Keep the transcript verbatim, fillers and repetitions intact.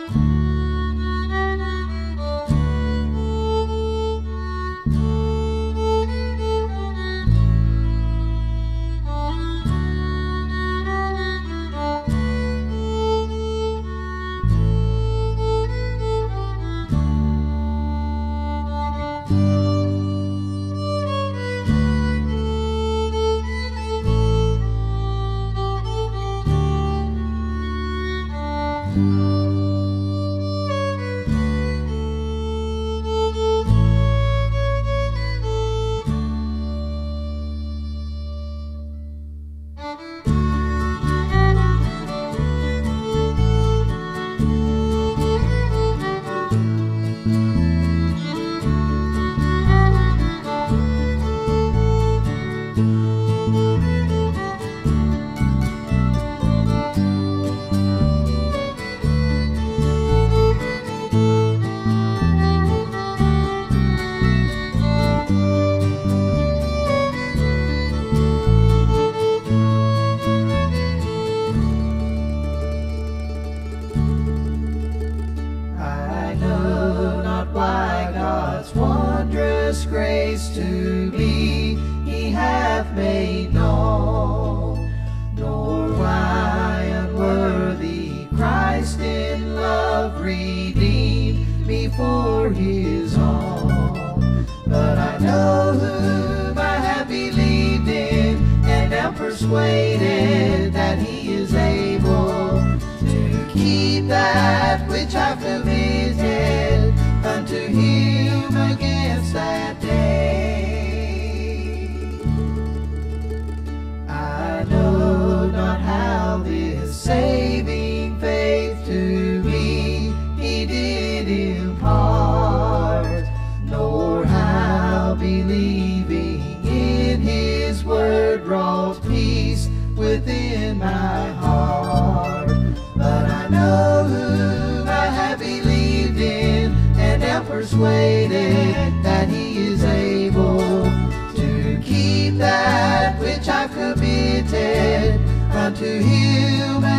Grace to me he hath made known, nor why unworthy Christ in love redeemed me for his own. But I know whom I have believed in, and am persuaded that he is able to keep that which I've committed unto him against that day. I know not how this saving faith to me he did impart, nor how believing in his word wrought peace within my heart. But I know whom I have believed in, and am persuaded that he is able to keep that which I've committed unto him